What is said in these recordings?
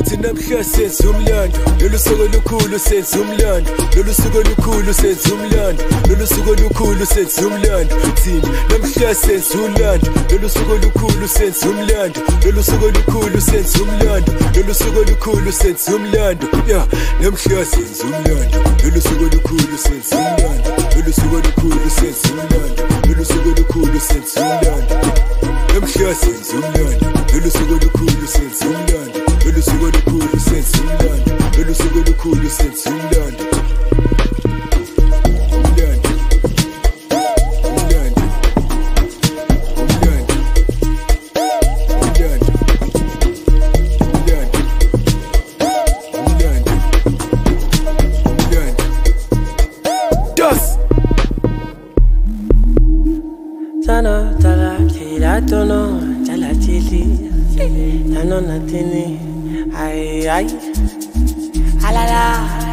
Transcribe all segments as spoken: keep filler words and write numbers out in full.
Engithi namhla senza umlando, lolu suku olukhulu senza umlando, lolu suku olukhulu senza umlando, lolu suku olukhulu senza umlando. Thina namhla senza umlando, lolu suku olukhulu senza umlando, lolu suku olukhulu senza umlando, lolu suku olukhulu senza umlando. Yeah, namhla senza umlando, lolu suku olukhulu senza umlando, lolu suku olukhulu senza umlando, lolu suku olukhulu senza umlando. Namhla senza umlando, lolu suku olukhulu senza umlando, lolu suku olukhulu senza umlando, lolu suku olukhulu senza umlando. Umlando, umlando, umlando, umlando, umlando, umlando, umlando. Das Tana tala tila tono tala tili Tano natini ay ay Alala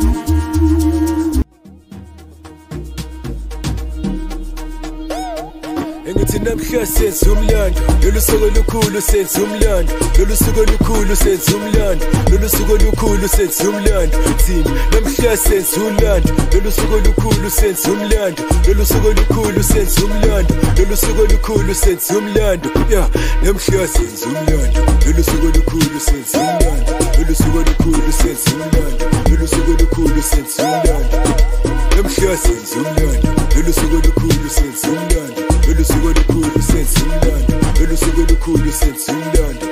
Engithi namhla senza umlando, lolu suku olukhulu senza umlando, lolu suku olukhulu senza umlando, lolu suku olukhulu senza umlando. Thina namhla senza umlando, lolu suku olukhulu senza umlando, lolu suku olukhulu senza umlando, lolu suku olukhulu senza umlando. Yeah, namhla senza umlando, lolu suku olukhulu senza umlando, lolu suku olukhulu senza umlando, lolu suku olukhulu senza umlando. Namhla senza umlando, lolu suku olukhulu senza umlando, lolu suku olukhulu senza umlando, lolu suku olukhulu senza umlando.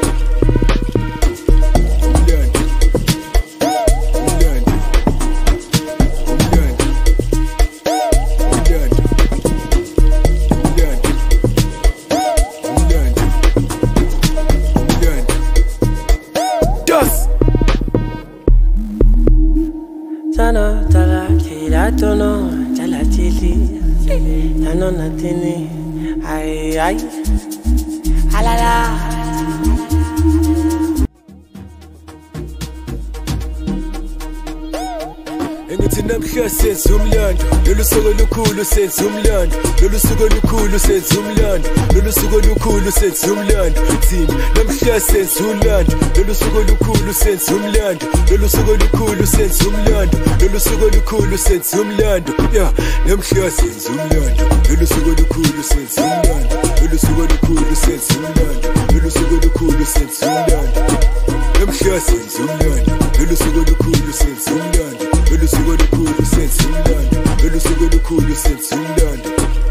Umlando, umlando, umlando, umlando, umlando, umlando, umlando. Das Tana tala tila tono tala tili Tano natini ay ay Alala Engithi namhla senza umlando, lolu suku olukhulu senza umlando, lolu suku olukhulu senza umlando, lolu suku olukhulu senza umlando. Thina namhla senza umlando, lolu suku olukhulu senza umlando, lolu suku olukhulu senza umlando, lolu suku olukhulu senza umlando. Yeah, namhla senza umlando, lolu suku olukhulu senza umlando, lolu suku olukhulu senza umlando, lolu suku olukhulu senza umlando. Namhla senza umlando, lolu suku olukhulu senza umlando, lolu suku olukhulu senza umlando, lolu suku olukhulu senza umlando.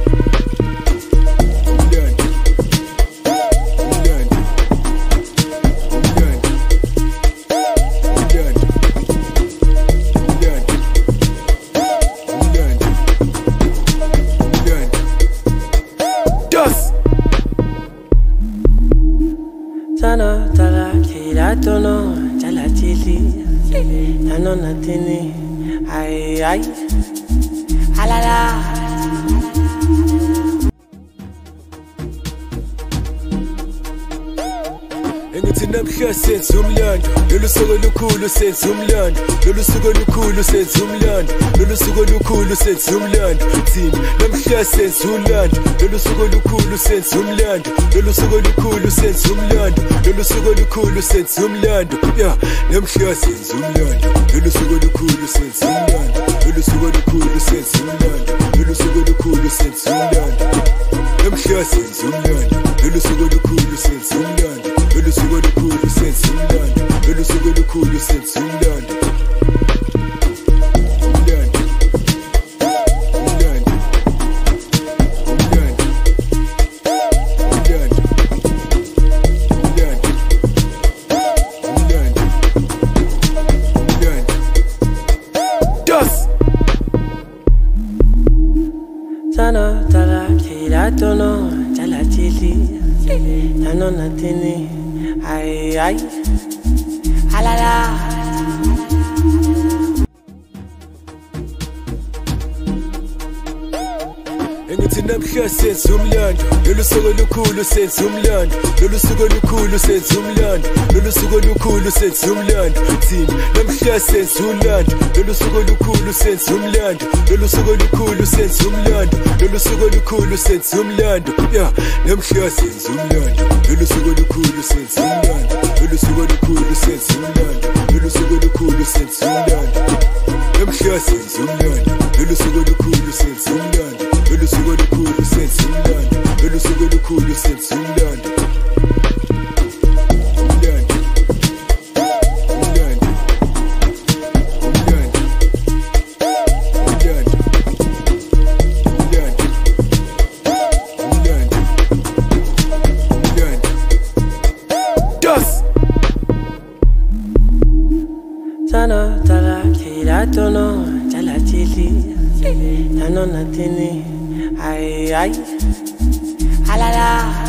Umlando, umlando, umlando, umlando, umlando, umlando, umlando. Das Tana tala tila tono tala tili Tano natini ay ay Alala Engithi namhla senza umlando, lolu suku olukhulu senza umlando, lolu suku olukhulu senza umlando, lolu suku olukhulu senza umlando. Thina namhla senza umlando, lolu suku olukhulu senza umlando, lolu suku olukhulu senza umlando, lolu suku olukhulu senza umlando. Yeah, namhla senza umlando, lolu suku olukhulu senza umlando, lolu suku olukhulu senza umlando, lolu suku olukhulu senza umlando. Namhla senza umlando, lolu suku olukhulu senza umlando, lolu suku olukhulu senza umlando, lolu suku olukhulu senza umlando. Umlando, umlando, umlando, umlando, umlando, umlando, umlando. Das Tana tala tila tono tala tili Tano natini ay ay Alala Engithi namhla senza umlando, lolu suku olukhulu senza umlando, lolu suku olukhulu senza umlando, lolu suku olukhulu senza umlando. Thina namhla senza umlando, lolu suku olukhulu senza umlando, lolu suku olukhulu senza umlando, lolu suku olukhulu senza umlando. Yeah, namhla senza umlando, lolu suku olukhulu senza umlando, lolu suku olukhulu senza umlando lolu suku olukhulu senza umlando namhla senza umlando lolu suku olukhulu senza umlando lolu suku olukhulu senza umlando lolu suku olukhulu senza umlando Sana tala kira tono chala chili, tano natini, ay ay, alala.